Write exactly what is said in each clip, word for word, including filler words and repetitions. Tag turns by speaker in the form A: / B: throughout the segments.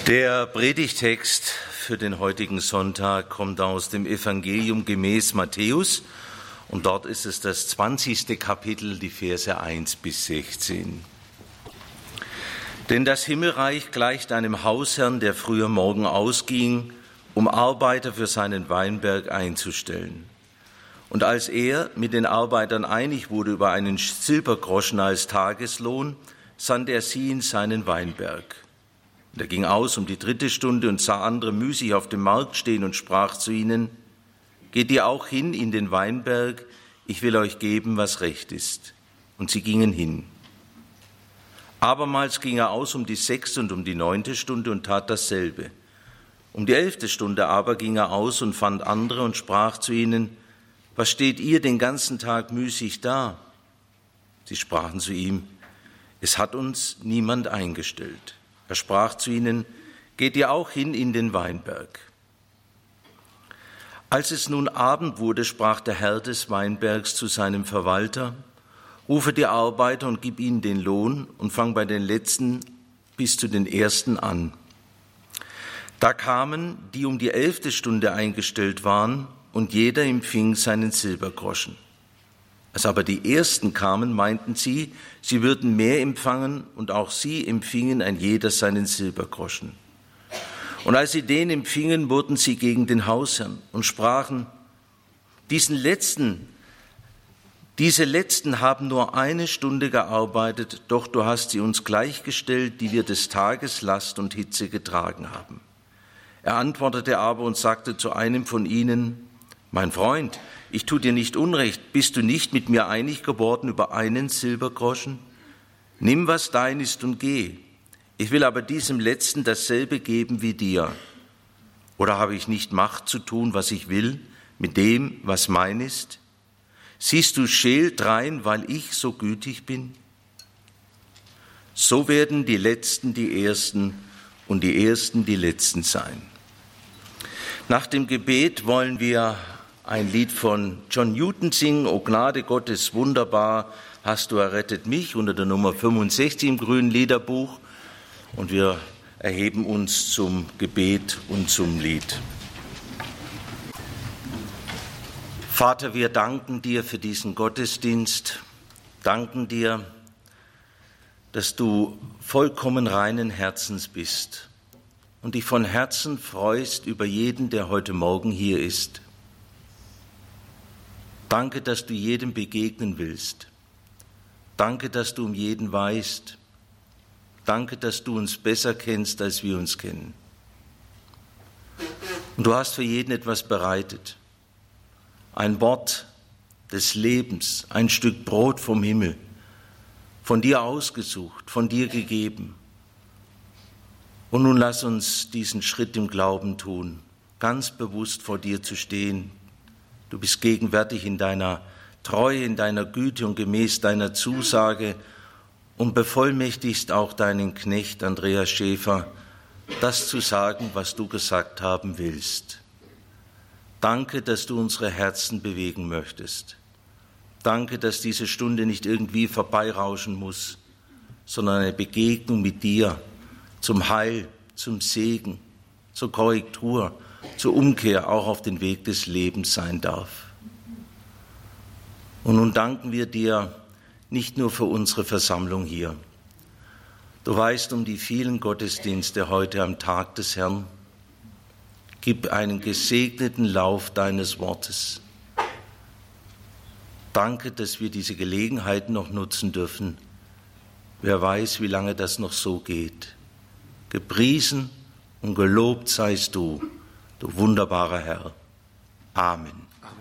A: Der Predigtext für den heutigen Sonntag kommt aus dem Evangelium gemäß Matthäus und dort ist es das zwanzigste Kapitel, die Verse eins bis sechzehn. Denn das Himmelreich gleicht einem Hausherrn, der früher Morgen ausging, um Arbeiter für seinen Weinberg einzustellen. Und als er mit den Arbeitern einig wurde über einen Silbergroschen als Tageslohn, sandte er sie in seinen Weinberg. Und er ging aus um die dritte Stunde und sah andere müßig auf dem Markt stehen und sprach zu ihnen: Geht ihr auch hin in den Weinberg, ich will euch geben, was recht ist. Und sie gingen hin. Abermals ging er aus um die sechste und um die neunte Stunde und tat dasselbe. Um die elfte Stunde aber ging er aus und fand andere und sprach zu ihnen: Was steht ihr den ganzen Tag müßig da? Sie sprachen zu ihm: Es hat uns niemand eingestellt. Er sprach zu ihnen: Geht ihr auch hin in den Weinberg. Als es nun Abend wurde, sprach der Herr des Weinbergs zu seinem Verwalter: Rufe die Arbeiter und gib ihnen den Lohn und fang bei den Letzten bis zu den Ersten an. Da kamen, die um die elfte Stunde eingestellt waren, und jeder empfing seinen Silbergroschen. Als aber die Ersten kamen, meinten sie, sie würden mehr empfangen, und auch sie empfingen ein jeder seinen Silbergroschen. Und als sie den empfingen, wurden sie gegen den Hausherrn und sprachen: Diesen Letzten, diese Letzten haben nur eine Stunde gearbeitet, doch du hast sie uns gleichgestellt, die wir des Tages Last und Hitze getragen haben. Er antwortete aber und sagte zu einem von ihnen: Mein Freund, ich tue dir nicht Unrecht, bist du nicht mit mir einig geworden über einen Silbergroschen? Nimm, was dein ist, und geh. Ich will aber diesem Letzten dasselbe geben wie dir. Oder habe ich nicht Macht zu tun, was ich will, mit dem, was mein ist? Siehst du, schält drein, weil ich so gütig bin? So werden die Letzten die Ersten und die Ersten die Letzten sein. Nach dem Gebet wollen wir ein Lied von John Newton singen: O Gnade Gottes, wunderbar, hast du errettet mich, unter der Nummer fünfundsechzig im grünen Liederbuch. Und wir erheben uns zum Gebet und zum Lied. Vater, wir danken dir für diesen Gottesdienst, danken dir, dass du vollkommen reinen Herzens bist und dich von Herzen freust über jeden, der heute Morgen hier ist. Danke, dass du jedem begegnen willst. Danke, dass du um jeden weißt. Danke, dass du uns besser kennst, als wir uns kennen. Und du hast für jeden etwas bereitet. Ein Wort des Lebens, ein Stück Brot vom Himmel, von dir ausgesucht, von dir gegeben. Und nun lass uns diesen Schritt im Glauben tun, ganz bewusst vor dir zu stehen. Du bist gegenwärtig in deiner Treue, in deiner Güte und gemäß deiner Zusage und bevollmächtigst auch deinen Knecht Andreas Schäfer, das zu sagen, was du gesagt haben willst. Danke, dass du unsere Herzen bewegen möchtest. Danke, dass diese Stunde nicht irgendwie vorbeirauschen muss, sondern eine Begegnung mit dir zum Heil, zum Segen, zur Korrektur, zur Umkehr auch auf den Weg des Lebens sein darf. Und nun danken wir dir nicht nur für unsere Versammlung hier. Du weißt um die vielen Gottesdienste heute am Tag des Herrn. Gib einen gesegneten Lauf deines Wortes. Danke, dass wir diese Gelegenheit noch nutzen dürfen. Wer weiß, wie lange das noch so geht. Gepriesen und gelobt seist du, du wunderbarer Herr. Amen.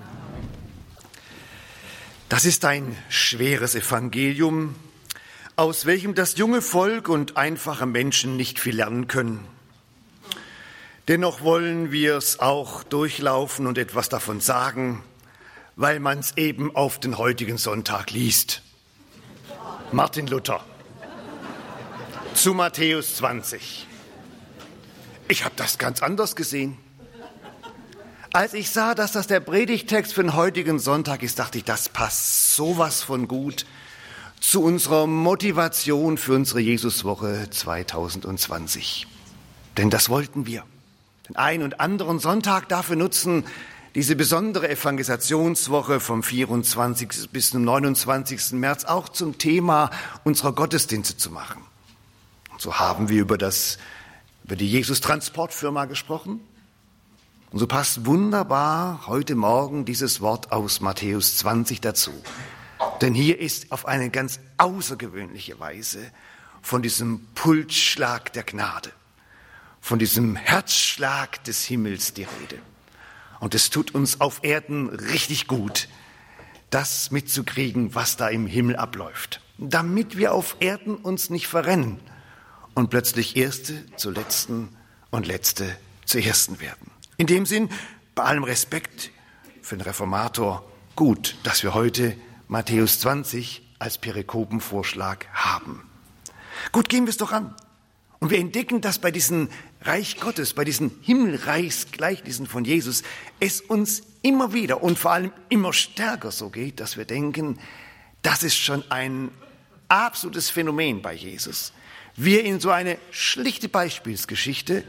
B: Das ist ein schweres Evangelium, aus welchem das junge Volk und einfache Menschen nicht viel lernen können. Dennoch wollen wir es auch durchlaufen und etwas davon sagen, weil man es eben auf den heutigen Sonntag liest. Martin Luther zu Matthäus zwanzig. Ich habe das ganz anders gesehen. Als ich sah, dass das der Predigtext für den heutigen Sonntag ist, dachte ich, das passt sowas von gut zu unserer Motivation für unsere Jesuswoche zweitausendzwanzig. Denn das wollten wir. Den einen und anderen Sonntag dafür nutzen, diese besondere Evangelisationswoche vom vierundzwanzigsten bis zum neunundzwanzigsten März auch zum Thema unserer Gottesdienste zu machen. Und so haben wir über das, über die Jesus-Transportfirma gesprochen. Und so passt wunderbar heute Morgen dieses Wort aus Matthäus zwanzig dazu. Denn hier ist auf eine ganz außergewöhnliche Weise von diesem Pulsschlag der Gnade, von diesem Herzschlag des Himmels die Rede. Und es tut uns auf Erden richtig gut, das mitzukriegen, was da im Himmel abläuft, damit wir auf Erden uns nicht verrennen und plötzlich Erste zur Letzten und Letzte zur Ersten werden. In dem Sinn, bei allem Respekt für den Reformator, gut, dass wir heute Matthäus zwanzig als Perikopenvorschlag haben. Gut, gehen wir es doch an. Und wir entdecken, dass bei diesen Reich Gottes, bei diesen Himmelreichsgleichnissen von Jesus, es uns immer wieder und vor allem immer stärker so geht, dass wir denken, das ist schon ein absolutes Phänomen bei Jesus. Wie er in so eine schlichte Beispielsgeschichte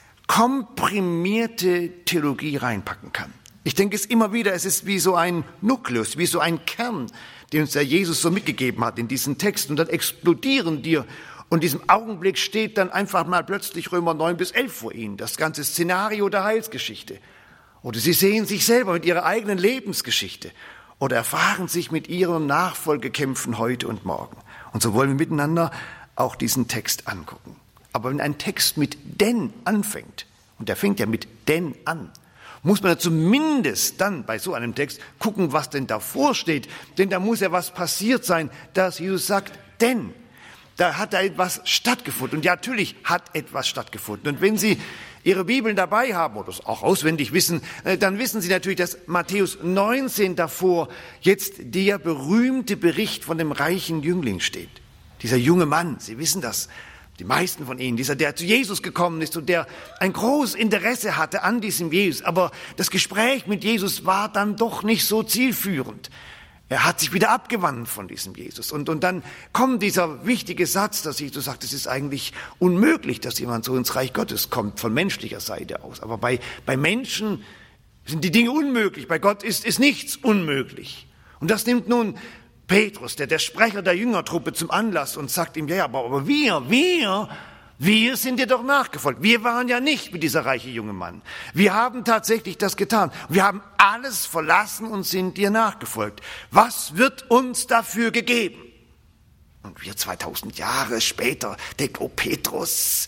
B: komprimierte Theologie reinpacken kann. Ich denke es immer wieder, es ist wie so ein Nukleus, wie so ein Kern, den uns der Jesus so mitgegeben hat in diesen Text. Und dann explodieren die. Und in diesem Augenblick steht dann einfach mal plötzlich Römer neun bis elf vor ihnen, das ganze Szenario der Heilsgeschichte. Oder sie sehen sich selber mit ihrer eigenen Lebensgeschichte oder erfahren sich mit ihren Nachfolgekämpfen heute und morgen. Und so wollen wir miteinander auch diesen Text angucken. Aber wenn ein Text mit denn anfängt, und der fängt ja mit denn an, muss man ja zumindest dann bei so einem Text gucken, was denn davor steht. Denn da muss ja was passiert sein, dass Jesus sagt, denn da hat da etwas stattgefunden. Und ja, natürlich hat etwas stattgefunden. Und wenn Sie Ihre Bibeln dabei haben oder es auch auswendig wissen, dann wissen Sie natürlich, dass Matthäus neunzehn davor jetzt der berühmte Bericht von dem reichen Jüngling steht. Dieser junge Mann, Sie wissen das, die meisten von Ihnen, dieser, der zu Jesus gekommen ist und der ein großes Interesse hatte an diesem Jesus. Aber das Gespräch mit Jesus war dann doch nicht so zielführend. Er hat sich wieder abgewandt von diesem Jesus. Und, und dann kommt dieser wichtige Satz, dass Jesus sagt, es ist eigentlich unmöglich, dass jemand so ins Reich Gottes kommt, von menschlicher Seite aus. Aber bei, bei Menschen sind die Dinge unmöglich. Bei Gott ist, ist nichts unmöglich. Und das nimmt nun Petrus, der, der Sprecher der Jüngertruppe, zum Anlass und sagt ihm, ja, aber, aber wir, wir, wir sind dir doch nachgefolgt. Wir waren ja nicht wie dieser reiche junge Mann. Wir haben tatsächlich das getan. Wir haben alles verlassen und sind dir nachgefolgt. Was wird uns dafür gegeben? Und wir zweitausend Jahre später denken, oh Petrus,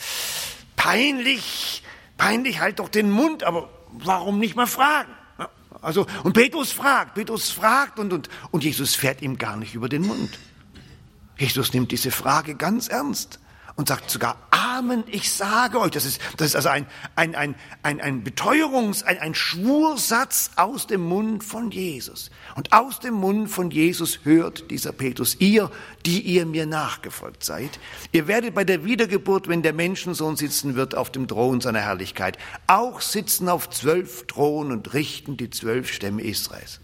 B: peinlich, peinlich, halt doch den Mund, aber warum nicht mal fragen? Also, und Petrus fragt, Petrus fragt und, und, und Jesus fährt ihm gar nicht über den Mund. Jesus nimmt diese Frage ganz ernst und sagt sogar, Amen, ich sage euch. Das ist, das ist also ein, ein, ein, ein, ein Beteuerungs-, ein, ein Schwursatz aus dem Mund von Jesus. Und aus dem Mund von Jesus hört dieser Petrus, ihr, die ihr mir nachgefolgt seid, ihr werdet bei der Wiedergeburt, wenn der Menschensohn sitzen wird auf dem Thron seiner Herrlichkeit, auch sitzen auf zwölf Thronen und richten die zwölf Stämme Israels.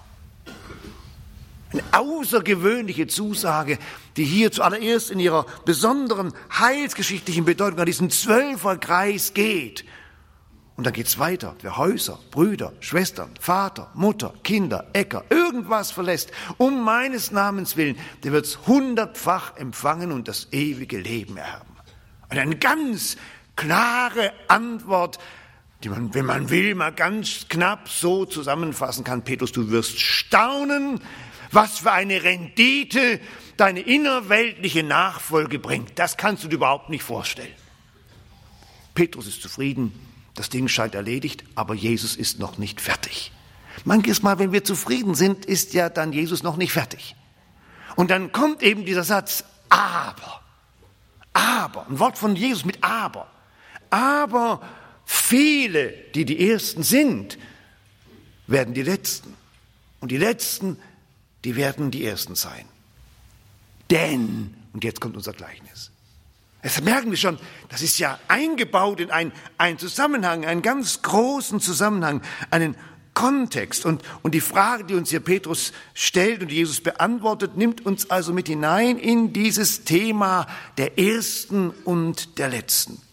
B: Eine außergewöhnliche Zusage, die hier zuallererst in ihrer besonderen heilsgeschichtlichen Bedeutung an diesen Zwölferkreis geht. Und dann geht's weiter. Wer Häuser, Brüder, Schwestern, Vater, Mutter, Kinder, Äcker, irgendwas verlässt, um meines Namens willen, der wird's hundertfach empfangen und das ewige Leben erben. Und eine ganz klare Antwort, die man, wenn man will, mal ganz knapp so zusammenfassen kann. Petrus, du wirst staunen, was für eine Rendite deine innerweltliche Nachfolge bringt. Das kannst du dir überhaupt nicht vorstellen. Petrus ist zufrieden, das Ding scheint erledigt, aber Jesus ist noch nicht fertig. Manches Mal, wenn wir zufrieden sind, ist ja dann Jesus noch nicht fertig. Und dann kommt eben dieser Satz, aber, aber, ein Wort von Jesus mit aber, aber viele, die die Ersten sind, werden die Letzten. Und die Letzten, die werden die Ersten sein. Denn, und jetzt kommt unser Gleichnis. Das merken wir schon, das ist ja eingebaut in einen, einen Zusammenhang, einen ganz großen Zusammenhang, einen Kontext. Und, und die Frage, die uns hier Petrus stellt und die Jesus beantwortet, nimmt uns also mit hinein in dieses Thema der Ersten und der Letzten.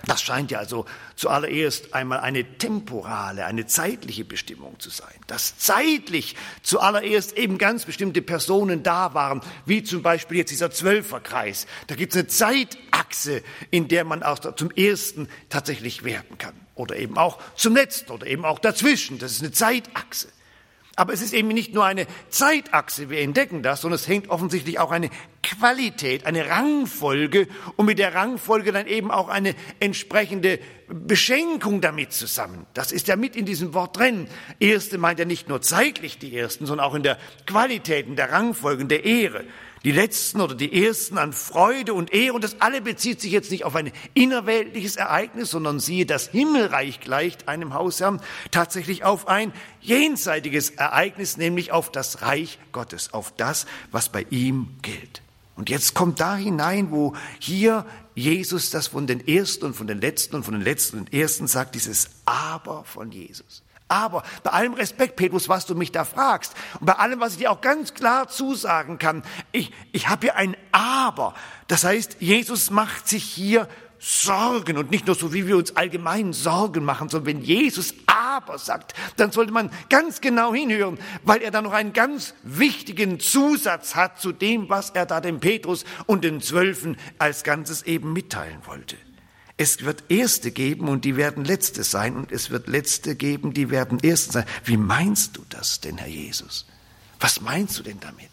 B: Das scheint ja also zuallererst einmal eine temporale, eine zeitliche Bestimmung zu sein. Dass zeitlich zuallererst eben ganz bestimmte Personen da waren, wie zum Beispiel jetzt dieser Zwölferkreis. Da gibt es eine Zeitachse, in der man auch zum Ersten tatsächlich werden kann. Oder eben auch zum Letzten oder eben auch dazwischen. Das ist eine Zeitachse. Aber es ist eben nicht nur eine Zeitachse, wir entdecken das, sondern es hängt offensichtlich auch eine Qualität, eine Rangfolge und mit der Rangfolge dann eben auch eine entsprechende Beschenkung damit zusammen. Das ist ja mit in diesem Wort drin. Erste meint ja nicht nur zeitlich die Ersten, sondern auch in der Qualität, in der Rangfolge, in der Ehre. Die Letzten oder die Ersten an Freude und Ehre. Und das alle bezieht sich jetzt nicht auf ein innerweltliches Ereignis, sondern siehe, das Himmelreich gleicht einem Hausherrn tatsächlich auf ein jenseitiges Ereignis, nämlich auf das Reich Gottes, auf das, was bei ihm gilt. Und jetzt kommt da hinein, wo hier Jesus das von den Ersten und von den Letzten und von den Letzten und Ersten sagt, dieses Aber von Jesus. Aber bei allem Respekt, Petrus, was du mich da fragst, und bei allem, was ich dir auch ganz klar zusagen kann, ich, ich habe hier ein Aber. Das heißt, Jesus macht sich hier Sorgen und nicht nur so, wie wir uns allgemein Sorgen machen, sondern wenn Jesus Aber sagt, dann sollte man ganz genau hinhören, weil er da noch einen ganz wichtigen Zusatz hat zu dem, was er da dem Petrus und den Zwölfen als Ganzes eben mitteilen wollte. Es wird Erste geben und die werden Letzte sein und es wird Letzte geben, die werden Erste sein. Wie meinst du das denn, Herr Jesus? Was meinst du denn damit?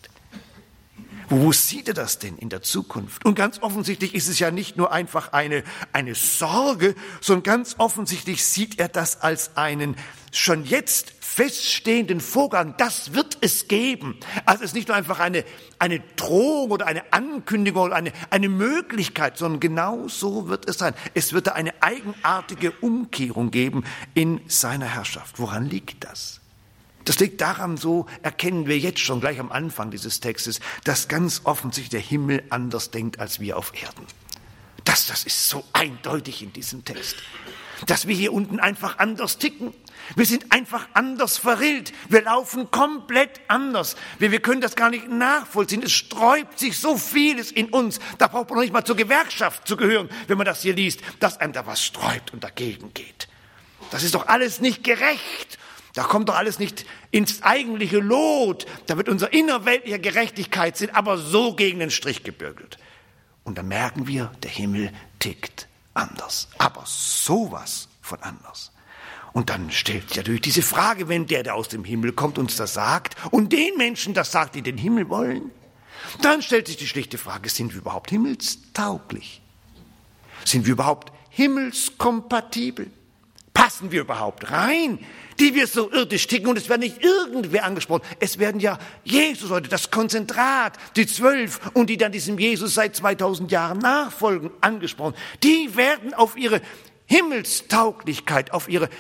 B: Wo, wo sieht er das denn in der Zukunft? Und ganz offensichtlich ist es ja nicht nur einfach eine, eine Sorge, sondern ganz offensichtlich sieht er das als einen schon jetzt feststehenden Vorgang. Das wird es geben. Also es ist nicht nur einfach eine, eine Drohung oder eine Ankündigung oder eine, eine Möglichkeit, sondern genau so wird es sein. Es wird da eine eigenartige Umkehrung geben in seiner Herrschaft. Woran liegt das? Das liegt daran, so erkennen wir jetzt schon gleich am Anfang dieses Textes, dass ganz offensichtlich der Himmel anders denkt als wir auf Erden. Das, das ist so eindeutig in diesem Text. Dass wir hier unten einfach anders ticken. Wir sind einfach anders verrillt. Wir laufen komplett anders. Wir, wir können das gar nicht nachvollziehen. Es sträubt sich so vieles in uns. Da braucht man noch nicht mal zur Gewerkschaft zu gehören, wenn man das hier liest, dass einem da was sträubt und dagegen geht. Das ist doch alles nicht gerecht. Da kommt doch alles nicht ins eigentliche Lot. Da wird unser innerweltlicher Gerechtigkeitssinn aber so gegen den Strich gebürgelt. Und dann merken wir, der Himmel tickt anders. Aber sowas von anders. Und dann stellt sich natürlich diese Frage, wenn der, der aus dem Himmel kommt, uns das sagt und den Menschen das sagt, die den Himmel wollen, dann stellt sich die schlichte Frage, sind wir überhaupt himmelstauglich? Sind wir überhaupt himmelskompatibel? Passen wir überhaupt rein, die wir so irdisch ticken? Und es werden nicht irgendwer angesprochen, es werden ja Jesus heute, das Konzentrat, die Zwölf und die dann diesem Jesus seit zweitausend Jahren nachfolgen, angesprochen. Die werden auf ihre Himmelstauglichkeit, auf ihre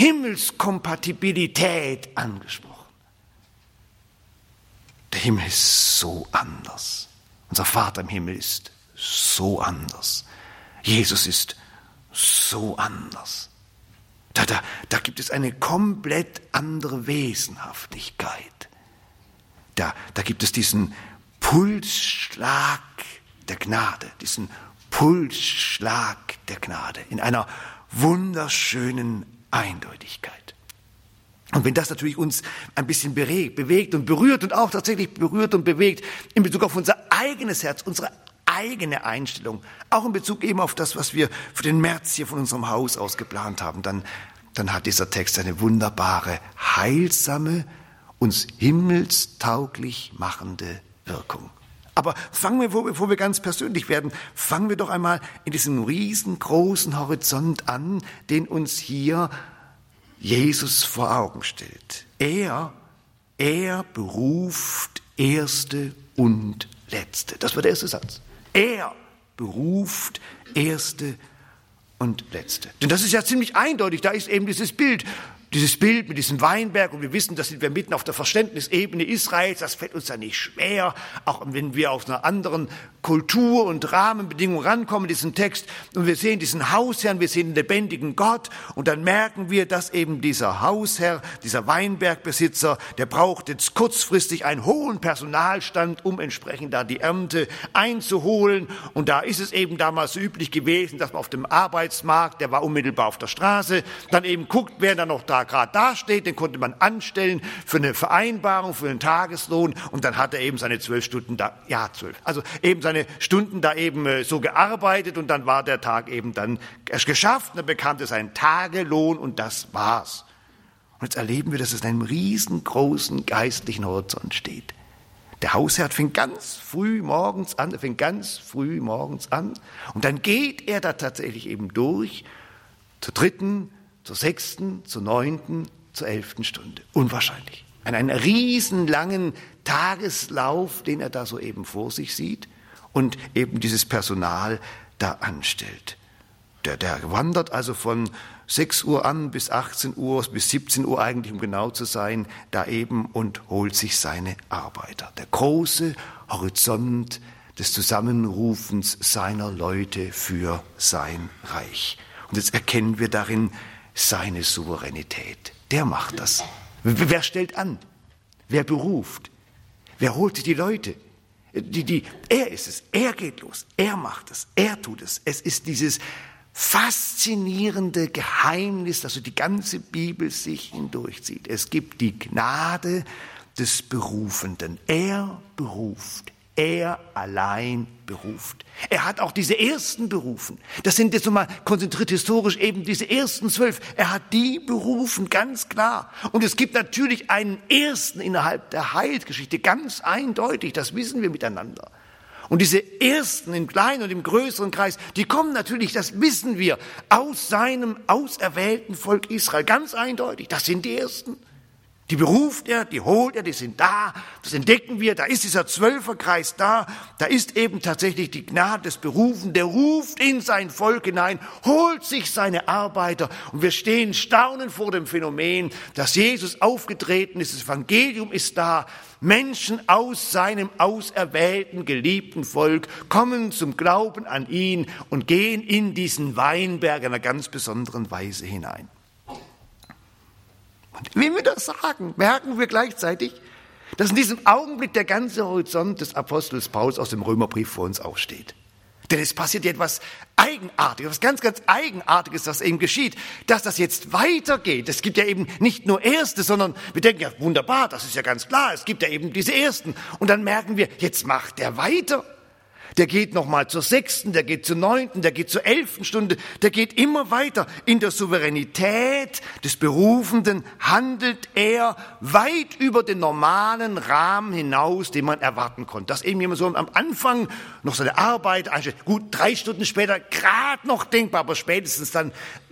B: Himmelskompatibilität angesprochen. Der Himmel ist so anders. Unser Vater im Himmel ist so anders. Jesus ist so anders. Da, da, da gibt es eine komplett andere Wesenhaftigkeit. Da, da gibt es diesen Pulsschlag der Gnade, diesen Pulsschlag der Gnade in einer wunderschönen Eindeutigkeit. Und wenn das natürlich uns ein bisschen bewegt, bewegt und berührt und auch tatsächlich berührt und bewegt in Bezug auf unser eigenes Herz, unsere eigene Einstellung, auch in Bezug eben auf das, was wir für den März hier von unserem Haus aus geplant haben, dann, dann hat dieser Text eine wunderbare, heilsame, uns himmelstauglich machende Wirkung. Aber fangen wir, bevor wir ganz persönlich werden, fangen wir doch einmal in diesem riesengroßen Horizont an, den uns hier Jesus vor Augen stellt. Er, er beruft Erste und Letzte. Das war der erste Satz. Er beruft Erste und Letzte. Denn das ist ja ziemlich eindeutig. Da ist eben dieses Bild. Dieses Bild mit diesem Weinberg, und wir wissen, das sind wir mitten auf der Verständnisebene Israels, das fällt uns ja nicht schwer, auch wenn wir aus einer anderen Kultur und Rahmenbedingungen rankommen, diesen Text, und wir sehen diesen Hausherrn, wir sehen den lebendigen Gott, und dann merken wir, dass eben dieser Hausherr, dieser Weinbergbesitzer, der braucht jetzt kurzfristig einen hohen Personalstand, um entsprechend da die Ernte einzuholen, und da ist es eben damals so üblich gewesen, dass man auf dem Arbeitsmarkt, der war unmittelbar auf der Straße, dann eben guckt, wer da noch da gerade dasteht, den konnte man anstellen für eine Vereinbarung, für einen Tageslohn, und dann hat er eben seine zwölf Stunden da, ja zwölf, also eben seine Stunden da eben äh, so gearbeitet, und dann war der Tag eben dann geschafft, und dann bekam er seinen Tagelohn, und das war's. Und jetzt erleben wir, dass es in einem riesengroßen geistlichen Horizont steht. Der Hausherr fängt ganz früh morgens an, er fängt ganz früh morgens an, und dann geht er da tatsächlich eben durch, zur dritten, zur sechsten, zur neunten, zur elften Stunde. Unwahrscheinlich. An einen riesenlangen Tageslauf, den er da so eben vor sich sieht und eben dieses Personal da anstellt. Der, der wandert also von sechs Uhr an bis achtzehn Uhr, bis siebzehn Uhr eigentlich, um genau zu sein, da eben und holt sich seine Arbeiter. Der große Horizont des Zusammenrufens seiner Leute für sein Reich. Und jetzt erkennen wir darin seine Souveränität. Der macht das. Wer stellt an? Wer beruft? Wer holt sich die Leute? Die, die, er ist es. Er geht los. Er macht es. Er tut es. Es ist dieses faszinierende Geheimnis, das so die ganze Bibel sich hindurchzieht. Es gibt die Gnade des Berufenden. Er beruft. Er allein beruft. Er hat auch diese ersten berufen. Das sind jetzt nochmal konzentriert historisch eben diese ersten zwölf. Er hat die berufen, ganz klar. Und es gibt natürlich einen ersten innerhalb der Heilsgeschichte, ganz eindeutig. Das wissen wir miteinander. Und diese ersten im kleinen und im größeren Kreis, die kommen natürlich, das wissen wir, aus seinem auserwählten Volk Israel. Ganz eindeutig. Das sind die ersten. Die beruft er, die holt er, die sind da, das entdecken wir, da ist dieser Zwölferkreis da, da ist eben tatsächlich die Gnade des Berufen, der ruft in sein Volk hinein, holt sich seine Arbeiter, und wir stehen staunend vor dem Phänomen, dass Jesus aufgetreten ist, das Evangelium ist da, Menschen aus seinem auserwählten, geliebten Volk kommen zum Glauben an ihn und gehen in diesen Weinberg in einer ganz besonderen Weise hinein. Und wenn wir das sagen, merken wir gleichzeitig, dass in diesem Augenblick der ganze Horizont des Apostels Paulus aus dem Römerbrief vor uns aufsteht. Denn es passiert etwas Eigenartiges, was ganz, ganz Eigenartiges, das eben geschieht, dass das jetzt weitergeht. Es gibt ja eben nicht nur Erste, sondern wir denken ja, wunderbar, das ist ja ganz klar, es gibt ja eben diese Ersten. Und dann merken wir, jetzt macht der weiter. Der geht nochmal zur sechsten, der geht zur neunten, der geht zur elften Stunde, der geht immer weiter. In der Souveränität des Berufenden handelt er weit über den normalen Rahmen hinaus, den man erwarten konnte. Dass eben jemand so am Anfang noch seine Arbeit einstellt, gut, drei Stunden später gerade noch denkbar, aber spätestens dann,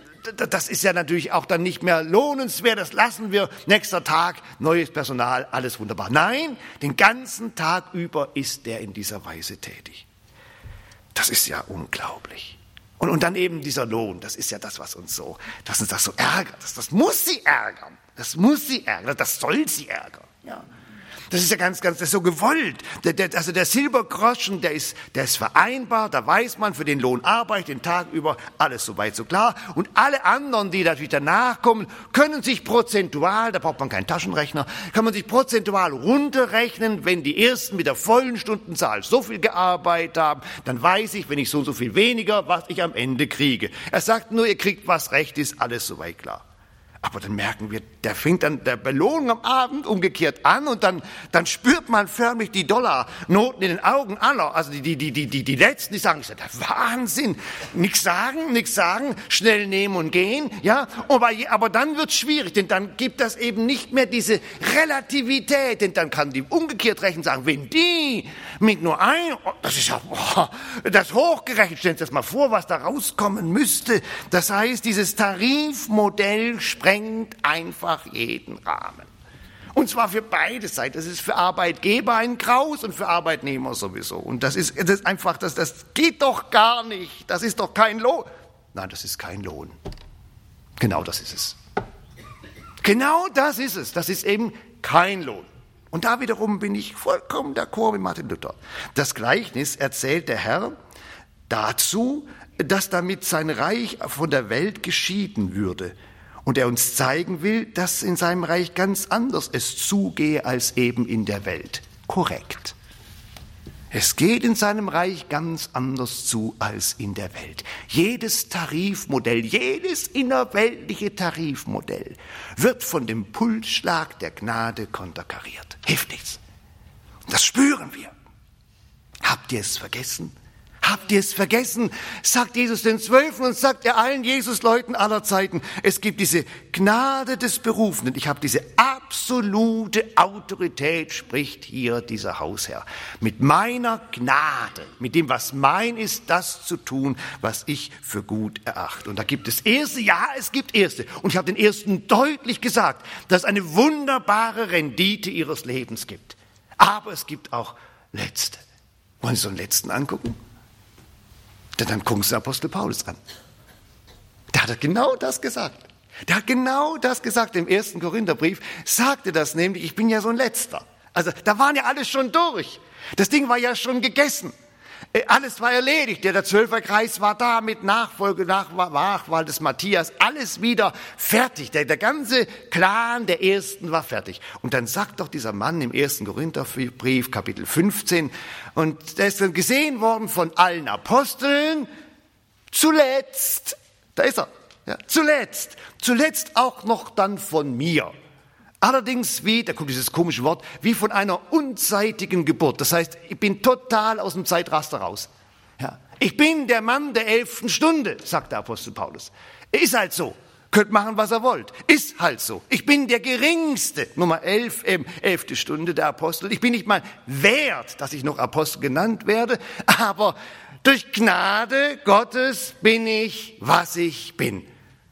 B: das ist ja natürlich auch dann nicht mehr lohnenswert, das lassen wir, nächster Tag, neues Personal, alles wunderbar. Nein, den ganzen Tag über ist der in dieser Weise tätig. Das ist ja unglaublich. Und, und dann eben dieser Lohn, das ist ja das, was uns so, dass uns das so ärgert. Das, das muss sie ärgern. Das muss sie ärgern. Das soll sie ärgern. Ja. Das ist ja ganz, ganz, das ist so gewollt. Der, der, also der Silbergroschen, der ist, der ist vereinbar, da weiß man, für den Lohn arbeitet den Tag über, alles soweit so klar. Und alle anderen, die natürlich danach kommen, können sich prozentual, da braucht man keinen Taschenrechner, kann man sich prozentual runterrechnen, wenn die Ersten mit der vollen Stundenzahl so viel gearbeitet haben, dann weiß ich, wenn ich so und so viel weniger, was ich am Ende kriege. Er sagt nur, ihr kriegt, was recht ist, alles soweit klar. Aber dann merken wir, der fängt dann der Belohnung am Abend umgekehrt an, und dann, dann spürt man förmlich die Dollarnoten in den Augen aller. Also die, die, die, die, die, die Letzten, die sagen, das ist der Wahnsinn. Nix sagen, nix sagen, schnell nehmen und gehen, ja. Aber, aber dann wird's schwierig, denn dann gibt das eben nicht mehr diese Relativität, denn dann kann die umgekehrt rechnen, sagen, wenn die mit nur ein, oh, das ist ja, oh, das hochgerechnet, stellen Sie sich das mal vor, was da rauskommen müsste. Das heißt, dieses Tarifmodell sprengt einfach jeden Rahmen. Und zwar für beide Seiten. Das ist für Arbeitgeber ein Graus und für Arbeitnehmer sowieso. Und das ist, das ist einfach, das, das geht doch gar nicht. Das ist doch kein Lohn. Nein, das ist kein Lohn. Genau das ist es. Genau das ist es. Das ist eben kein Lohn. Und da wiederum bin ich vollkommen d'accord mit Martin Luther. Das Gleichnis erzählt der Herr dazu, dass damit sein Reich von der Welt geschieden würde. Und er uns zeigen will, dass in seinem Reich ganz anders es zugehe als eben in der Welt. Korrekt. Es geht in seinem Reich ganz anders zu als in der Welt. Jedes Tarifmodell, jedes innerweltliche Tarifmodell wird von dem Pulsschlag der Gnade konterkariert. Hilft nichts. Und das spüren wir. Habt ihr es vergessen? Habt ihr es vergessen? Sagt Jesus den Zwölfen und sagt er allen Jesus-Leuten aller Zeiten. Es gibt diese Gnade des Berufenen. Ich habe diese absolute Autorität, spricht hier dieser Hausherr. Mit meiner Gnade, mit dem, was mein ist, das zu tun, was ich für gut erachte. Und da gibt es Erste, ja, es gibt Erste. Und ich habe den Ersten deutlich gesagt, dass es eine wunderbare Rendite ihres Lebens gibt. Aber es gibt auch Letzte. Wollen Sie so einen Letzten angucken? Dann gucken Sie den Apostel Paulus an. Da hat er genau das gesagt. Der hat genau das gesagt im ersten Korintherbrief. Sagte das nämlich, ich bin ja so ein Letzter. Also da waren ja alle schon durch. Das Ding war ja schon gegessen. Alles war erledigt. Der Zwölferkreis war da mit Nachfolge, Nachwahl des Matthias. Alles wieder fertig. Der, der ganze Clan der Ersten war fertig. Und dann sagt doch dieser Mann im ersten Korintherbrief, Kapitel fünfzehn, und der ist dann gesehen worden von allen Aposteln, zuletzt, da ist er, ja, zuletzt, zuletzt auch noch dann von mir. Allerdings wie, da kommt dieses komische Wort, wie von einer unzeitigen Geburt. Das heißt, ich bin total aus dem Zeitraster raus. Ja. Ich bin der Mann der elften Stunde, sagt der Apostel Paulus. Ist halt so. Könnt machen, was ihr wollt. Ist halt so. Ich bin der geringste, Nummer elf, ähm, elfte Stunde der Apostel. Ich bin nicht mal wert, dass ich noch Apostel genannt werde, aber durch Gnade Gottes bin ich, was ich bin.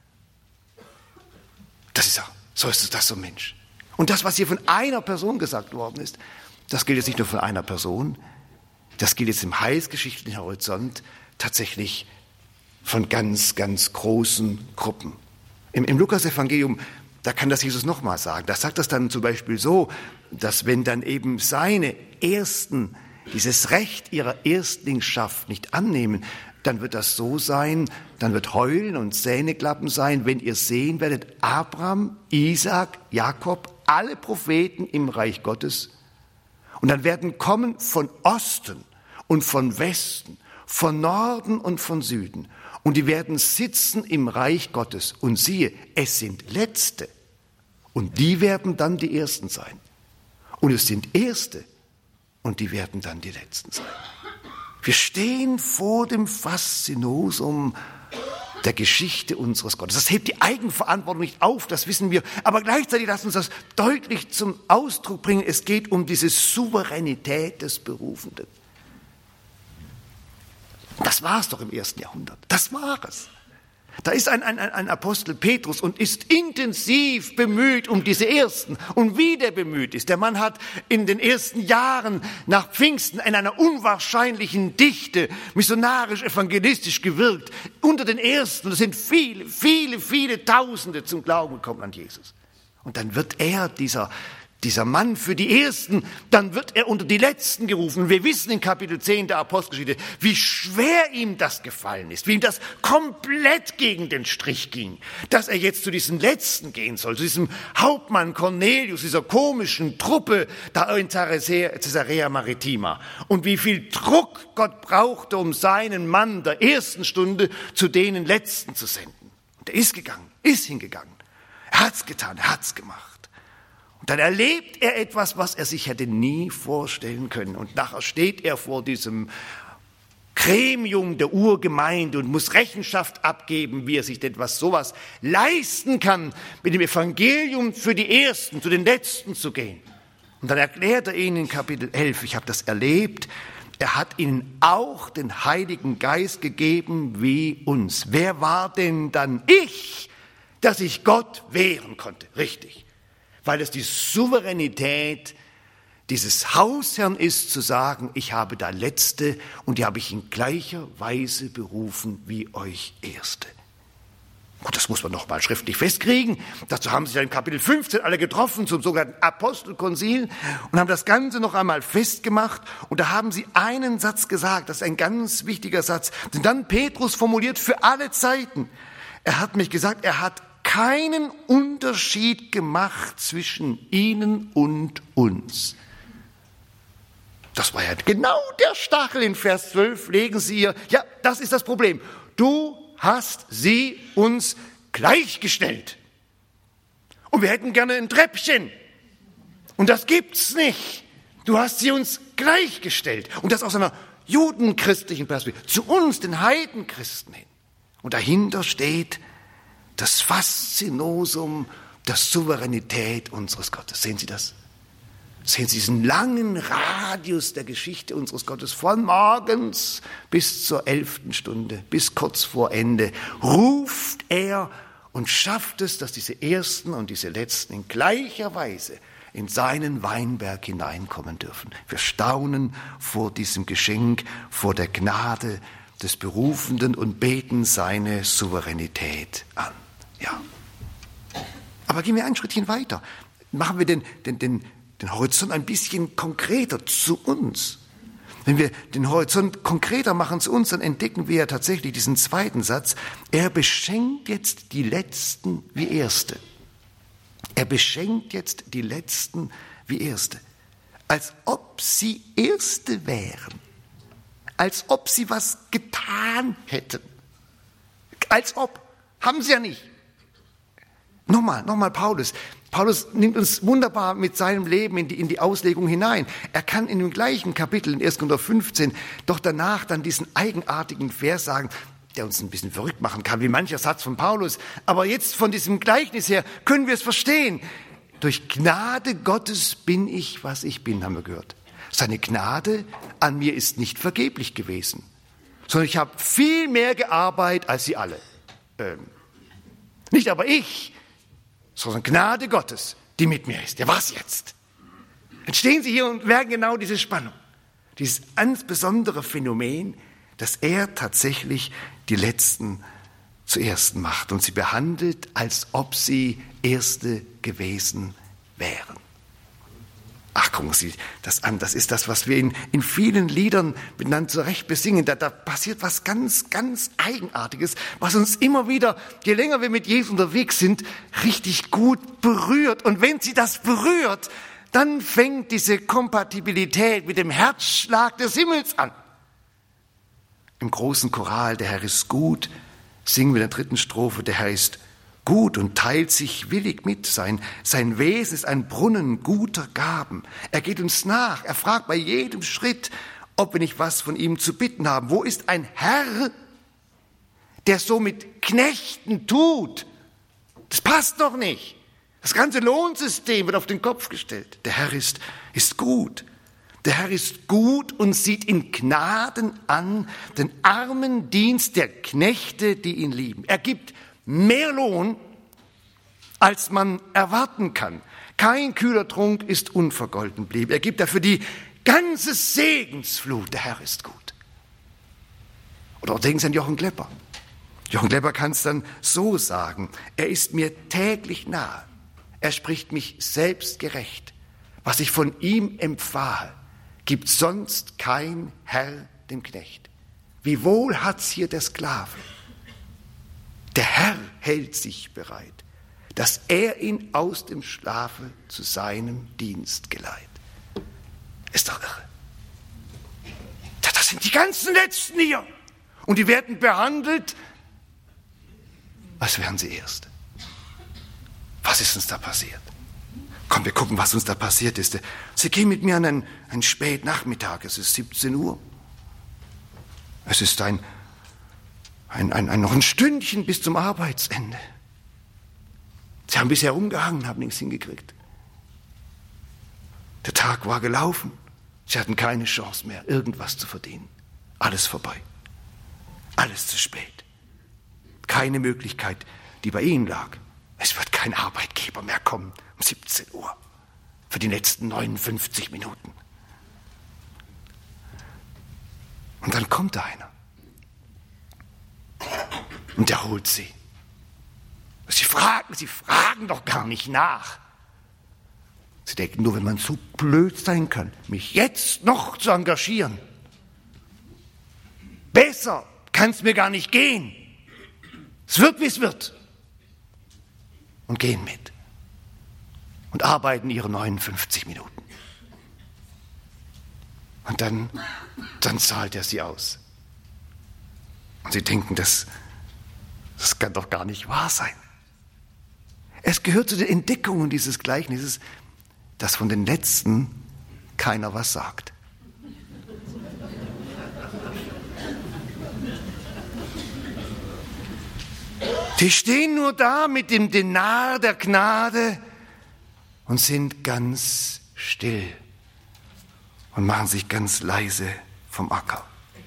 B: Das ist er. So ist das so ein Mensch. Und das, was hier von einer Person gesagt worden ist, das gilt jetzt nicht nur von einer Person, das gilt jetzt im heilsgeschichtlichen Horizont tatsächlich von ganz, ganz großen Gruppen. Im, im Lukas-Evangelium, da kann das Jesus nochmal sagen. Da sagt das dann zum Beispiel so, dass wenn dann eben seine Ersten dieses Recht ihrer Erstlingschaft nicht annehmen, dann wird das so sein, dann wird Heulen und Zähneklappen sein, wenn ihr sehen werdet, Abraham, Isaak, Jakob, alle Propheten im Reich Gottes. Und dann werden kommen von Osten und von Westen, von Norden und von Süden. Und die werden sitzen im Reich Gottes. Und siehe, es sind Letzte. Und die werden dann die Ersten sein. Und es sind Erste. Und die werden dann die Letzten sein. Wir stehen vor dem Faszinosum der Geschichte unseres Gottes. Das hebt die Eigenverantwortung nicht auf, das wissen wir. Aber gleichzeitig lasst uns das deutlich zum Ausdruck bringen. Es geht um diese Souveränität des Berufenden. Das war es doch im ersten Jahrhundert. Das war es. Da ist ein, ein, ein Apostel Petrus und ist intensiv bemüht um diese Ersten. Und wie der bemüht ist. Der Mann hat in den ersten Jahren nach Pfingsten in einer unwahrscheinlichen Dichte missionarisch, evangelistisch gewirkt. Unter den Ersten, das sind viele, viele, viele Tausende zum Glauben gekommen an Jesus. Und dann wird er, dieser Dieser Mann für die Ersten, dann wird er unter die Letzten gerufen. Wir wissen in Kapitel zehn der Apostelgeschichte, wie schwer ihm das gefallen ist, wie ihm das komplett gegen den Strich ging, dass er jetzt zu diesen Letzten gehen soll, zu diesem Hauptmann Cornelius, dieser komischen Truppe da in Caesarea Maritima. Und wie viel Druck Gott brauchte, um seinen Mann der ersten Stunde zu denen Letzten zu senden. Und er ist gegangen, ist hingegangen. Er hat's getan, er hat's gemacht. Und dann erlebt er etwas, was er sich hätte nie vorstellen können. Und nachher steht er vor diesem Gremium der Urgemeinde und muss Rechenschaft abgeben, wie er sich denn was sowas leisten kann, mit dem Evangelium für die Ersten, zu den Letzten zu gehen. Und dann erklärt er ihnen in Kapitel elf, ich habe das erlebt, er hat ihnen auch den Heiligen Geist gegeben wie uns. Wer war denn dann ich, dass ich Gott wehren konnte? Richtig. Weil es die Souveränität dieses Hausherrn ist, zu sagen, ich habe da Letzte und die habe ich in gleicher Weise berufen wie euch Erste. Und das muss man noch mal schriftlich festkriegen. Dazu haben sich dann in Kapitel fünfzehn alle getroffen zum sogenannten Apostelkonzil und haben das Ganze noch einmal festgemacht. Und da haben sie einen Satz gesagt, das ist ein ganz wichtiger Satz, den dann Petrus formuliert für alle Zeiten. Er hat mich gesagt, er hat keinen Unterschied gemacht zwischen ihnen und uns. Das war ja genau der Stachel in Vers zwölf, legen Sie hier. Ja, das ist das Problem. Du hast sie uns gleichgestellt. Und wir hätten gerne ein Treppchen. Und das gibt's nicht. Du hast sie uns gleichgestellt. Und das aus einer judenchristlichen Perspektive. Zu uns, den Heidenchristen hin. Und dahinter steht das Faszinosum der Souveränität unseres Gottes. Sehen Sie das? Sehen Sie diesen langen Radius der Geschichte unseres Gottes von morgens bis zur elften Stunde, bis kurz vor Ende, ruft er und schafft es, dass diese Ersten und diese Letzten in gleicher Weise in seinen Weinberg hineinkommen dürfen. Wir staunen vor diesem Geschenk, vor der Gnade des Berufenden und beten seine Souveränität an. Ja. Aber gehen wir ein Schrittchen weiter. Machen wir den, den, den, den Horizont ein bisschen konkreter zu uns. Wenn wir den Horizont konkreter machen zu uns, dann entdecken wir ja tatsächlich diesen zweiten Satz. Er beschenkt jetzt die Letzten wie Erste. Er beschenkt jetzt die Letzten wie Erste. Als ob sie Erste wären. Als ob sie was getan hätten. Als ob. Haben sie ja nicht. Nochmal, nochmal Paulus. Paulus nimmt uns wunderbar mit seinem Leben in die, in die Auslegung hinein. Er kann in dem gleichen Kapitel, in ersten Korinther fünfzehn, doch danach dann diesen eigenartigen Vers sagen, der uns ein bisschen verrückt machen kann, wie mancher Satz von Paulus. Aber jetzt von diesem Gleichnis her können wir es verstehen. Durch Gnade Gottes bin ich, was ich bin, haben wir gehört. Seine Gnade an mir ist nicht vergeblich gewesen, sondern ich habe viel mehr gearbeitet als sie alle. Ähm, nicht aber ich, sondern Gnade Gottes, die mit mir ist. Ja, was jetzt? Jetzt stehen Sie hier und merken genau diese Spannung, dieses ganz besondere Phänomen, dass er tatsächlich die Letzten zu Ersten macht und sie behandelt, als ob sie Erste gewesen wären. Ach, gucken Sie das an, das ist das, was wir in, in vielen Liedern miteinander zurecht besingen. Da, da passiert was ganz, ganz Eigenartiges, was uns immer wieder, je länger wir mit Jesus unterwegs sind, richtig gut berührt. Und wenn sie das berührt, dann fängt diese Kompatibilität mit dem Herzschlag des Himmels an. Im großen Choral, der Herr ist gut, singen wir in der dritten Strophe, der Herr ist gut und teilt sich willig mit. Sein, sein Wesen ist ein Brunnen guter Gaben. Er geht uns nach. Er fragt bei jedem Schritt, ob wir nicht was von ihm zu bitten haben. Wo ist ein Herr, der so mit Knechten tut? Das passt doch nicht. Das ganze Lohnsystem wird auf den Kopf gestellt. Der Herr ist, ist gut. Der Herr ist gut und sieht in Gnaden an den armen Dienst der Knechte, die ihn lieben. Er gibt mehr Lohn, als man erwarten kann. Kein kühler Trunk ist unvergolten blieb. Er gibt dafür die ganze Segensflut. Der Herr ist gut. Oder denken Sie an Jochen Klepper. Jochen Klepper kann es dann so sagen. Er ist mir täglich nahe. Er spricht mich selbst gerecht. Was ich von ihm empfahe, gibt sonst kein Herr dem Knecht. Wie wohl hat's hier der Sklave. Der Herr hält sich bereit, dass er ihn aus dem Schlafe zu seinem Dienst geleitet. Ist doch irre. Das sind die ganzen Letzten hier. Und die werden behandelt, als wären sie Erste. Was ist uns da passiert? Komm, wir gucken, was uns da passiert ist. Sie gehen mit mir an einen, einen Spätnachmittag. Es ist siebzehn Uhr. Es ist ein, ein, ein, ein, noch ein Stündchen bis zum Arbeitsende. Sie haben bisher rumgehangen, haben nichts hingekriegt. Der Tag war gelaufen. Sie hatten keine Chance mehr, irgendwas zu verdienen. Alles vorbei. Alles zu spät. Keine Möglichkeit, die bei Ihnen lag. Es wird kein Arbeitgeber mehr kommen um siebzehn Uhr für die letzten neunundfünfzig Minuten. Und dann kommt da einer und der holt sie. Sie fragen, Sie fragen doch gar nicht nach. Sie denken nur, wenn man so blöd sein kann, mich jetzt noch zu engagieren. Besser kann es mir gar nicht gehen. Es wird, wie es wird. Und gehen mit. Und arbeiten ihre neunundfünfzig Minuten. Und dann, dann zahlt er sie aus. Und sie denken, das, das kann doch gar nicht wahr sein. Es gehört zu den Entdeckungen dieses Gleichnisses, dass von den Letzten keiner was sagt. Die stehen nur da mit dem Denar der Gnade und sind ganz still und machen sich ganz leise vom Acker.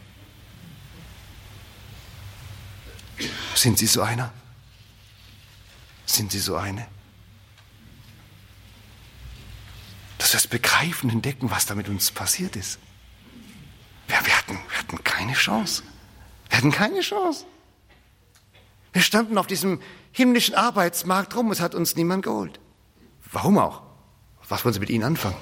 B: Sind Sie so einer? Sind Sie so eine? Dass wir das begreifen, entdecken, was da mit uns passiert ist. Wir, wir, hatten, wir hatten keine Chance. Wir hatten keine Chance. Wir standen auf diesem himmlischen Arbeitsmarkt rum, es hat uns niemand geholt. Warum auch? Was wollen Sie mit ihnen anfangen?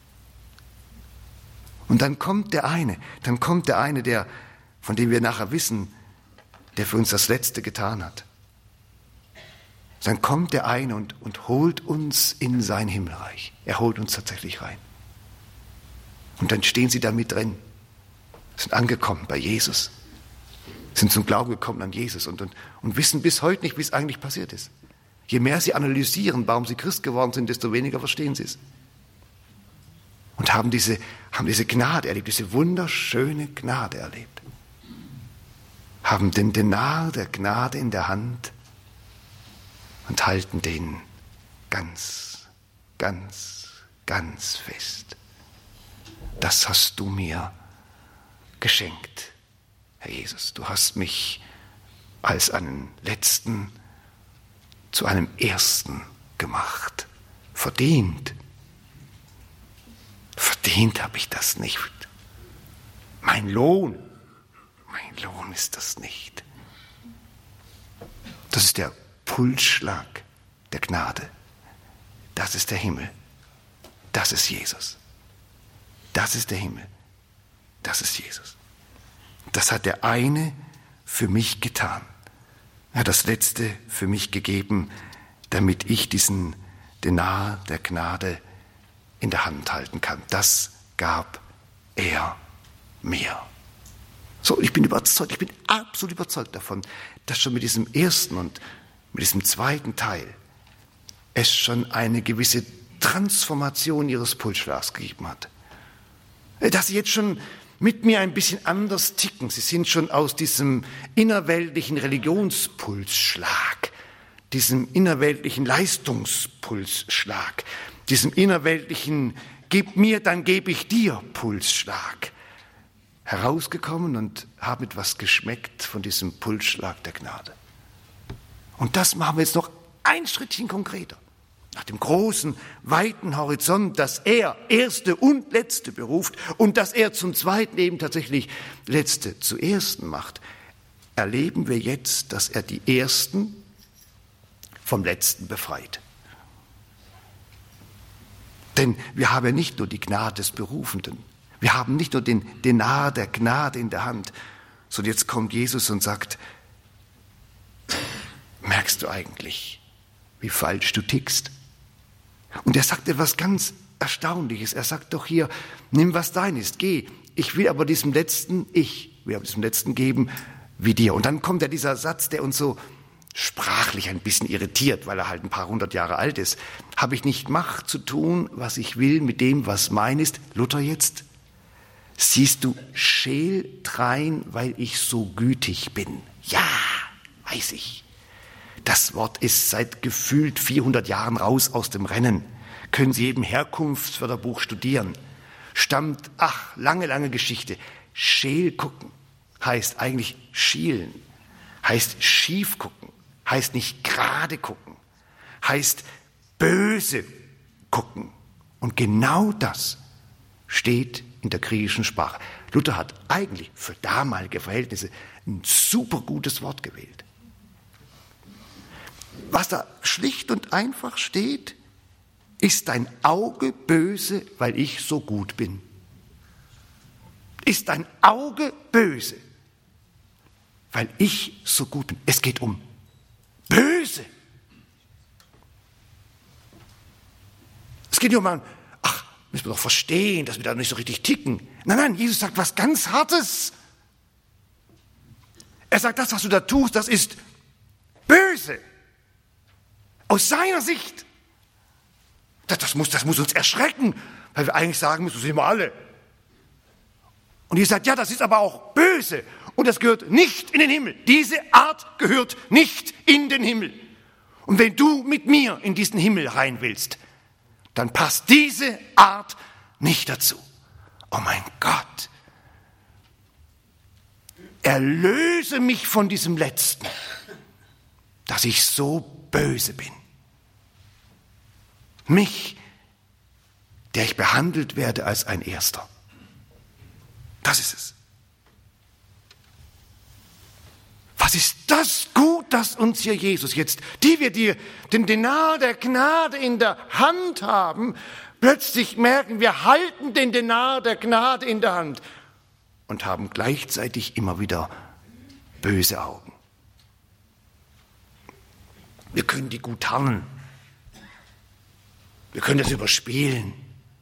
B: Und dann kommt der eine, dann kommt der eine, der, von dem wir nachher wissen, der für uns das Letzte getan hat. Dann kommt der eine und, und holt uns in sein Himmelreich. Er holt uns tatsächlich rein. Und dann stehen sie da mit drin, sind angekommen bei Jesus, sind zum Glauben gekommen an Jesus und, und, und wissen bis heute nicht, wie es eigentlich passiert ist. Je mehr sie analysieren, warum sie Christ geworden sind, desto weniger verstehen sie es. Und haben diese, haben diese Gnade erlebt, diese wunderschöne Gnade erlebt. Haben den Denar der Gnade in der Hand und halten den ganz, ganz, ganz fest. Das hast du mir geschenkt, Herr Jesus. Du hast mich als einen Letzten zu einem Ersten gemacht. Verdient. Verdient habe ich das nicht. Mein Lohn, mein Lohn ist das nicht. Das ist der Pulsschlag der Gnade. Das ist der Himmel. Das ist Jesus. Das ist der Himmel. Das ist Jesus. Das hat der eine für mich getan. Er hat das Letzte für mich gegeben, damit ich diesen Denar der Gnade in der Hand halten kann. Das gab er mir. So, ich bin überzeugt, ich bin absolut überzeugt davon, dass schon mit diesem ersten und mit diesem zweiten Teil es schon eine gewisse Transformation ihres Pulsschlags gegeben hat. Dass sie jetzt schon mit mir ein bisschen anders ticken. Sie sind schon aus diesem innerweltlichen Religionspulsschlag, diesem innerweltlichen Leistungspulsschlag, diesem innerweltlichen Gib mir, dann gebe ich dir Pulsschlag herausgekommen und haben etwas geschmeckt von diesem Pulsschlag der Gnade. Und das machen wir jetzt noch ein Schrittchen konkreter. Nach dem großen, weiten Horizont, dass er Erste und Letzte beruft und dass er zum Zweiten eben tatsächlich Letzte zu Ersten macht, erleben wir jetzt, dass er die Ersten vom Letzten befreit. Denn wir haben ja nicht nur die Gnade des Berufenden, wir haben nicht nur den Denar der Gnade in der Hand, sondern jetzt kommt Jesus und sagt, merkst du eigentlich, wie falsch du tickst? Und er sagt etwas ganz Erstaunliches. Er sagt doch hier, nimm was dein ist, geh. Ich will aber diesem Letzten, ich will aber diesem Letzten geben wie dir. Und dann kommt ja dieser Satz, der uns so sprachlich ein bisschen irritiert, weil er halt ein paar hundert Jahre alt ist. Habe ich nicht Macht zu tun, was ich will, mit dem, was mein ist? Luther jetzt. Siehst du, scheel drein, weil ich so gütig bin. Ja, weiß ich. Das Wort ist seit gefühlt vierhundert Jahren raus aus dem Rennen. Können Sie eben Herkunftswörterbuch studieren. Stammt, ach, lange, lange Geschichte. Scheel gucken heißt eigentlich schielen, heißt schief gucken, heißt nicht gerade gucken, heißt böse gucken. Und genau das steht in der griechischen Sprache. Luther hat eigentlich für damalige Verhältnisse ein super gutes Wort gewählt. Was da schlicht und einfach steht, ist dein Auge böse, weil ich so gut bin? Ist dein Auge böse, weil ich so gut bin? Es geht um böse. Es geht nicht um, ach, müssen wir doch verstehen, dass wir da nicht so richtig ticken. Nein, nein, Jesus sagt was ganz Hartes. Er sagt, das, was du da tust, das ist böse. Aus seiner Sicht. Das, das, muss, das muss uns erschrecken, weil wir eigentlich sagen müssen, das sind wir alle. Und Jesus sagt, ja, das ist aber auch böse. Und das gehört nicht in den Himmel. Diese Art gehört nicht in den Himmel. Und wenn du mit mir in diesen Himmel rein willst, dann passt diese Art nicht dazu. Oh mein Gott. Erlöse mich von diesem Letzten, dass ich so böse bin. Mich, der ich behandelt werde als ein Erster. Das ist es. Was ist das gut, dass uns hier Jesus jetzt, die wir dir den Denar der Gnade in der Hand haben, plötzlich merken, wir halten den Denar der Gnade in der Hand und haben gleichzeitig immer wieder böse Augen. Wir können die gut tarnen. Wir können das überspielen.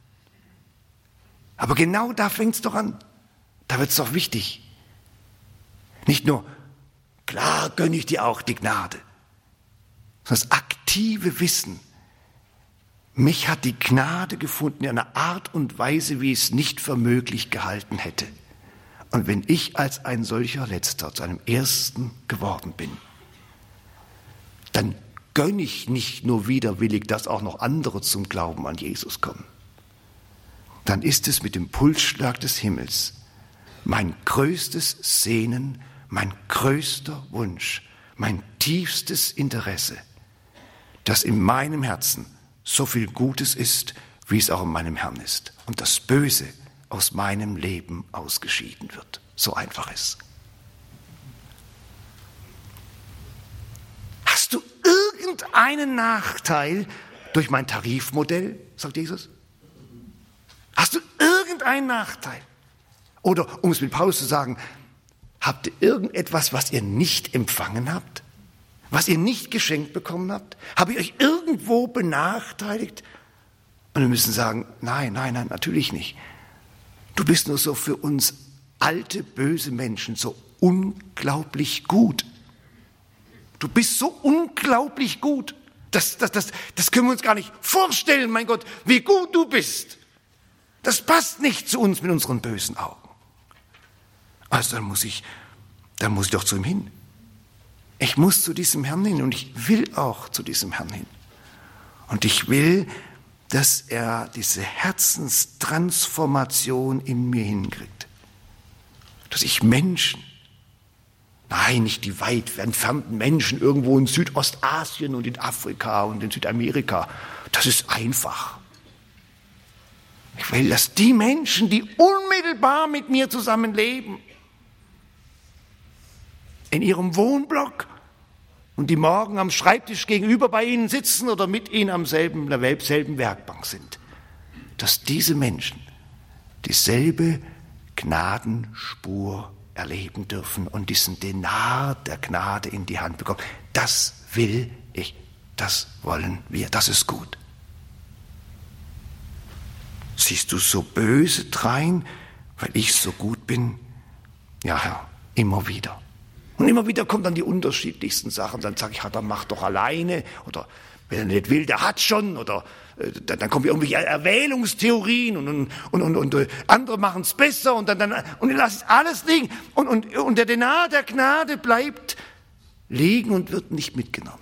B: Aber genau da fängt es doch an. Da wird es doch wichtig. Nicht nur, klar gönne ich dir auch die Gnade, sondern das aktive Wissen. Mich hat die Gnade gefunden in einer Art und Weise, wie ich es nicht für möglich gehalten hätte. Und wenn ich als ein solcher Letzter zu einem Ersten geworden bin, dann gönne ich nicht nur widerwillig, dass auch noch andere zum Glauben an Jesus kommen. Dann ist es mit dem Pulsschlag des Himmels mein größtes Sehnen, mein größter Wunsch, mein tiefstes Interesse, dass in meinem Herzen so viel Gutes ist, wie es auch in meinem Herrn ist. Und das Böse aus meinem Leben ausgeschieden wird. So einfach ist. Hast du irgendeinen Nachteil durch mein Tarifmodell, sagt Jesus? Hast du irgendeinen Nachteil? Oder, um es mit Paulus zu sagen, habt ihr irgendetwas, was ihr nicht empfangen habt? Was ihr nicht geschenkt bekommen habt? Habe ich euch irgendwo benachteiligt? Und wir müssen sagen, nein, nein, nein, natürlich nicht. Du bist nur so für uns alte, böse Menschen so unglaublich gut. Du bist so unglaublich gut. Das, das, das, das können wir uns gar nicht vorstellen, mein Gott, wie gut du bist. Das passt nicht zu uns mit unseren bösen Augen. Also dann muss ich, dann muss ich doch zu ihm hin. Ich muss zu diesem Herrn hin und ich will auch zu diesem Herrn hin. Und ich will, dass er diese Herzenstransformation in mir hinkriegt. Dass ich Menschen, nein, nicht die weit entfernten Menschen irgendwo in Südostasien und in Afrika und in Südamerika, das ist einfach. Ich will, dass die Menschen, die unmittelbar mit mir zusammenleben, in ihrem Wohnblock und die morgen am Schreibtisch gegenüber bei ihnen sitzen oder mit ihnen am selben, der selben Werkbank sind, dass diese Menschen dieselbe Gnadenspur erleben dürfen und diesen Denar der Gnade in die Hand bekommen. Das will ich, das wollen wir, das ist gut. Siehst du so böse drein, weil ich so gut bin? Ja, Herr, immer wieder. Und immer wieder kommen dann die unterschiedlichsten Sachen. Dann sage ich, ja, dann mach doch alleine. Oder wenn er nicht will, der hat schon. Oder äh, dann, dann kommen irgendwelche Erwählungstheorien und, und, und, und, und äh, andere machen es besser. Und dann, dann und ich lasse alles liegen. Und, und, und der Denar der Gnade bleibt liegen und wird nicht mitgenommen.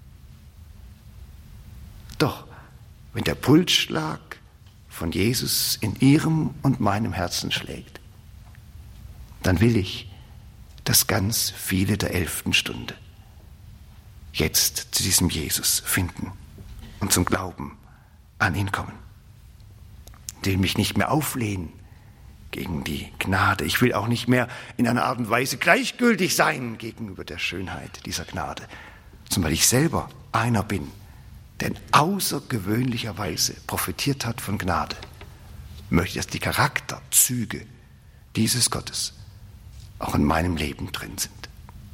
B: Doch, wenn der Pulsschlag von Jesus in ihrem und meinem Herzen schlägt, dann will ich, dass ganz viele der elften Stunde jetzt zu diesem Jesus finden und zum Glauben an ihn kommen. Ich will mich nicht mehr auflehnen gegen die Gnade. Ich will auch nicht mehr in einer Art und Weise gleichgültig sein gegenüber der Schönheit dieser Gnade, sondern weil ich selber einer bin, der in außergewöhnlicher Weise profitiert hat von Gnade, möchte ich, dass die Charakterzüge dieses Gottes auch in meinem Leben drin sind.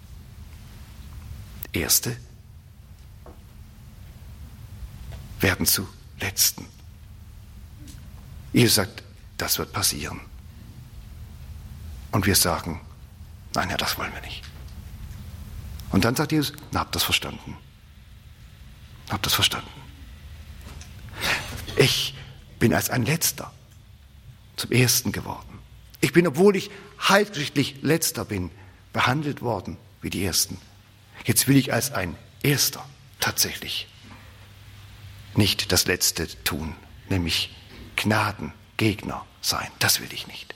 B: Erste werden zu Letzten. Jesus sagt, das wird passieren. Und wir sagen, nein, Herr, das wollen wir nicht. Und dann sagt Jesus, na, habt das verstanden. Habt das verstanden. Ich bin als ein Letzter zum Ersten geworden. Ich bin, obwohl ich heilsgeschichtlich Letzter bin, behandelt worden wie die Ersten. Jetzt will ich als ein Erster tatsächlich nicht das Letzte tun, nämlich Gnadengegner sein. Das will ich nicht.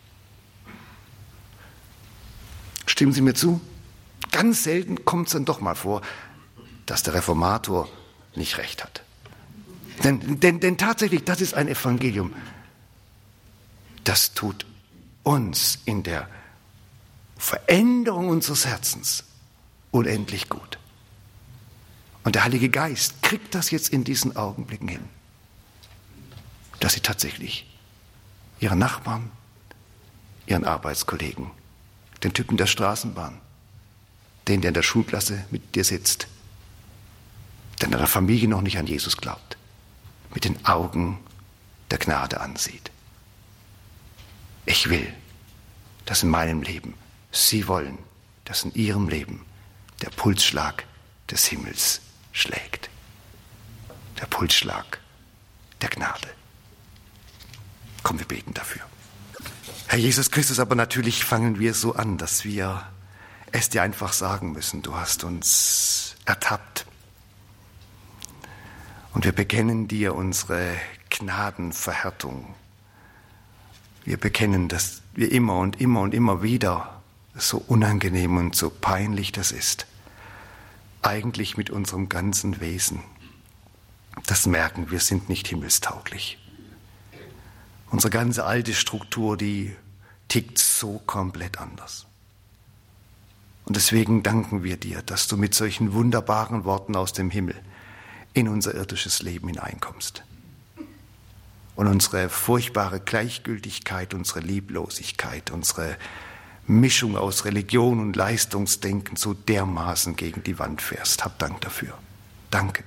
B: Stimmen Sie mir zu? Ganz selten kommt es dann doch mal vor, dass der Reformator nicht recht hat. Denn, denn, denn tatsächlich, das ist ein Evangelium. Das tut uns in der Veränderung unseres Herzens unendlich gut. Und der Heilige Geist kriegt das jetzt in diesen Augenblicken hin, dass sie tatsächlich ihren Nachbarn, ihren Arbeitskollegen, den Typen der Straßenbahn, den, der in der Schulklasse mit dir sitzt, der in deiner Familie noch nicht an Jesus glaubt, mit den Augen der Gnade ansieht. Ich will, dass in meinem Leben, Sie wollen, dass in Ihrem Leben der Pulsschlag des Himmels schlägt. Der Pulsschlag der Gnade. Komm, wir beten dafür. Herr Jesus Christus, aber natürlich fangen wir so an, dass wir es dir einfach sagen müssen. Du hast uns ertappt. Und wir bekennen dir unsere Gnadenverhärtung. Wir bekennen, dass wir immer und immer und immer wieder, so unangenehm und so peinlich das ist, eigentlich mit unserem ganzen Wesen das merken, wir sind nicht himmelstauglich. Unsere ganze alte Struktur, die tickt so komplett anders. Und deswegen danken wir dir, dass du mit solchen wunderbaren Worten aus dem Himmel in unser irdisches Leben hineinkommst. Und unsere furchtbare Gleichgültigkeit, unsere Lieblosigkeit, unsere Mischung aus Religion und Leistungsdenken so dermaßen gegen die Wand fährst. Hab Dank dafür. Danke.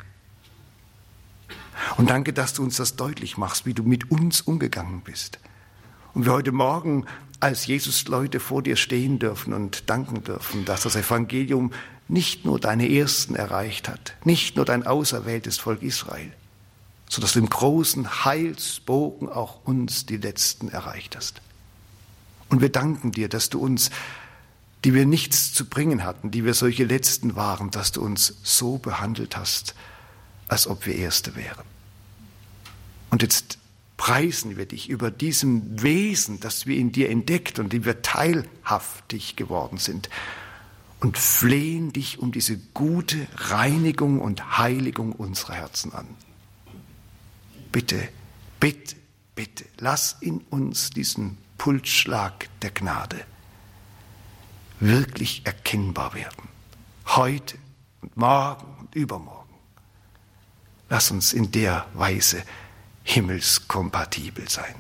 B: Und danke, dass du uns das deutlich machst, wie du mit uns umgegangen bist. Und wir heute Morgen als Jesus-Leute vor dir stehen dürfen und danken dürfen, dass das Evangelium nicht nur deine Ersten erreicht hat, nicht nur dein auserwähltes Volk Israel, sodass du im großen Heilsbogen auch uns, die Letzten, erreicht hast. Und wir danken dir, dass du uns, die wir nichts zu bringen hatten, die wir solche Letzten waren, dass du uns so behandelt hast, als ob wir Erste wären. Und jetzt preisen wir dich über diesem Wesen, das wir in dir entdeckt und dem wir teilhaftig geworden sind, und flehen dich um diese gute Reinigung und Heiligung unserer Herzen an. Bitte, bitte, bitte, lass in uns diesen Pulsschlag der Gnade wirklich erkennbar werden. Heute und morgen und übermorgen. Lass uns in der Weise himmelskompatibel sein.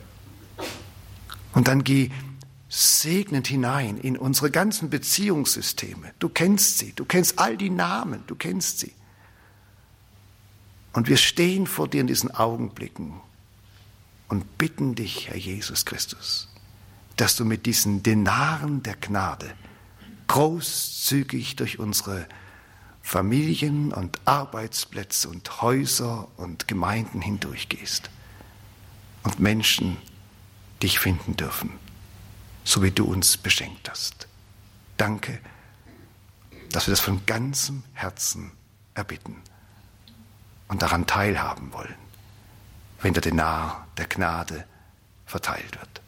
B: Und dann geh segnend hinein in unsere ganzen Beziehungssysteme. Du kennst sie, du kennst all die Namen, du kennst sie. Und wir stehen vor dir in diesen Augenblicken und bitten dich, Herr Jesus Christus, dass du mit diesen Denaren der Gnade großzügig durch unsere Familien und Arbeitsplätze und Häuser und Gemeinden hindurchgehst und Menschen dich finden dürfen, so wie du uns beschenkt hast. Danke, dass wir das von ganzem Herzen erbitten und daran teilhaben wollen, wenn der Denar der Gnade verteilt wird.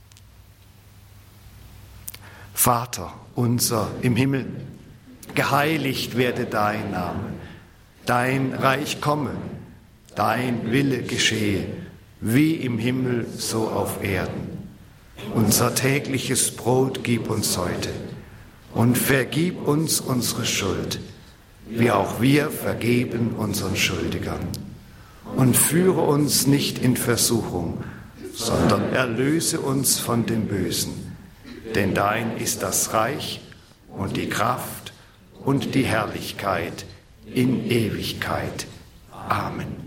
B: Vater unser im Himmel, geheiligt werde dein Name, dein Reich komme, dein Wille geschehe, wie im Himmel so auf Erden. Unser tägliches Brot gib uns heute und vergib uns unsere Schuld, wie auch wir vergeben unseren Schuldigern. Und führe uns nicht in Versuchung, sondern erlöse uns von dem Bösen. Denn dein ist das Reich und die Kraft und die Herrlichkeit in Ewigkeit. Amen.